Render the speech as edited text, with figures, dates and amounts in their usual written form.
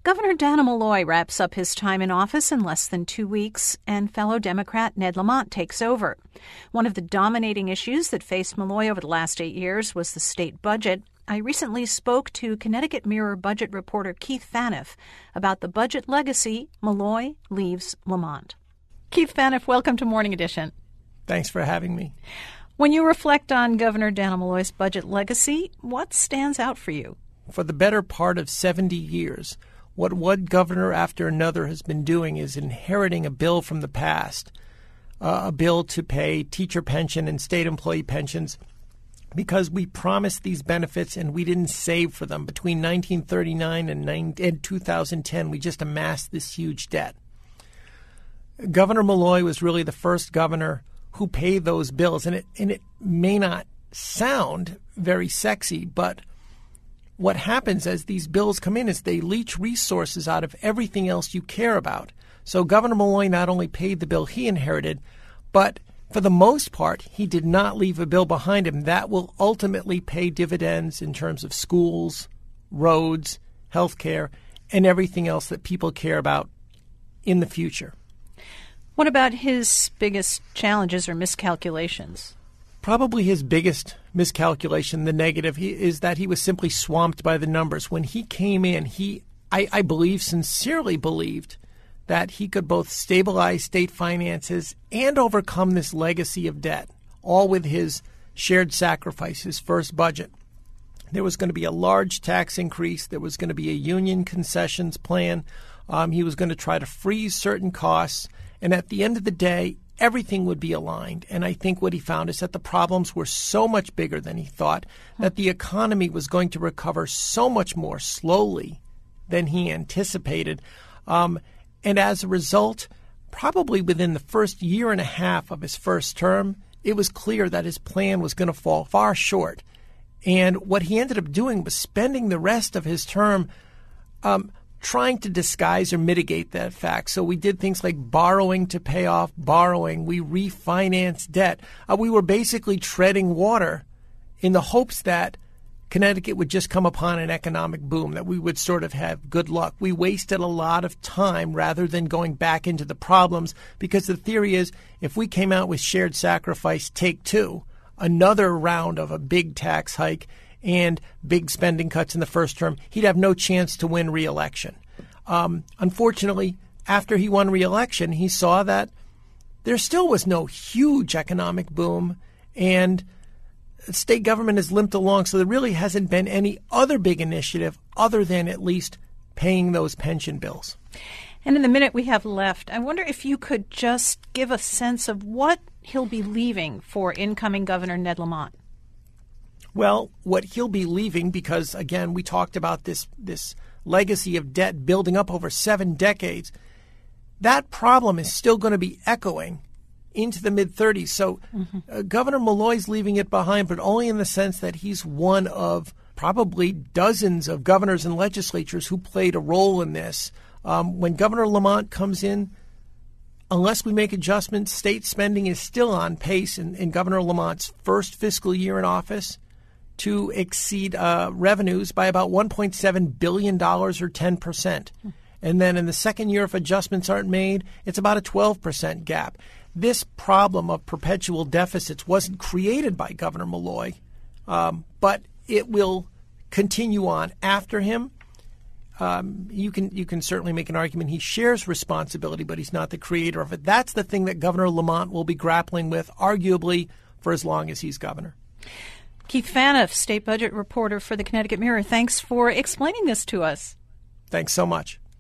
Governor Dannel Malloy wraps up his time in office in less than 2 weeks, and fellow Democrat Ned Lamont takes over. One of the dominating issues that faced Malloy over the last 8 years was the state budget. I recently spoke to Connecticut Mirror budget reporter Keith Phaneuf about the budget legacy Malloy leaves Lamont. Keith Phaneuf, welcome to Morning Edition. Thanks for having me. When you reflect on Governor Dannel Malloy's budget legacy, what stands out for you? For the better part of 70 years, what one governor after another has been doing is inheriting a bill from the past, a bill to pay teacher pension and state employee pensions, because we promised these benefits and we didn't save for them. Between 1939 and 2010, we just amassed this huge debt. Governor Malloy was really the first governor who paid those bills. And it may not sound very sexy, but what happens as these bills come in is they leach resources out of everything else you care about. So Governor Malloy not only paid the bill he inherited, but for the most part, he did not leave a bill behind him that will ultimately pay dividends in terms of schools, roads, health care, and everything else that people care about in the future. What about his biggest challenges or miscalculations? Probably his biggest miscalculation, the negative, is that he was simply swamped by the numbers. When he came in, I believe, sincerely believed that he could both stabilize state finances and overcome this legacy of debt, all with his shared sacrifice, his first budget. There was going to be a large tax increase. There was going to be a union concessions plan. He was going to try to freeze certain costs. And at the end of the day, everything would be aligned. And I think what he found is that the problems were so much bigger than he thought, that the economy was going to recover so much more slowly than he anticipated. And as a result, probably within the first year and a half of his first term, it was clear that his plan was going to fall far short. And what he ended up doing was spending the rest of his term trying to disguise or mitigate that fact. So we did things like borrowing to pay off borrowing. We refinanced debt. We were basically treading water in the hopes that Connecticut would just come upon an economic boom, that we would sort of have good luck. We wasted a lot of time rather than going back into the problems, because the theory is if we came out with shared sacrifice, take two, another round of a big tax hike and big spending cuts in the first term, he'd have no chance to win re-election. Unfortunately, after he won re-election, he saw that there still was no huge economic boom, and state government has limped along, so there really hasn't been any other big initiative other than at least paying those pension bills. And in the minute we have left, I wonder if you could just give a sense of what he'll be leaving for incoming Governor Ned Lamont. Well, what he'll be leaving, because, again, we talked about this legacy of debt building up over 7 decades, that problem is still going to be echoing into the mid-30s. So Governor Malloy's leaving it behind, but only in the sense that he's one of probably dozens of governors and legislatures who played a role in this. When Governor Lamont comes in, unless we make adjustments, state spending is still on pace in Governor Lamont's first fiscal year in office to exceed revenues by about $1.7 billion or 10%. And then in the second year, if adjustments aren't made, it's about a 12% gap. This problem of perpetual deficits wasn't created by Governor Malloy, but it will continue on after him. You can certainly make an argument he shares responsibility, but he's not the creator of it. That's the thing that Governor Lamont will be grappling with, arguably, for as long as he's governor. Keith Phaneuf, state budget reporter for the Connecticut Mirror, thanks for explaining this to us. Thanks so much.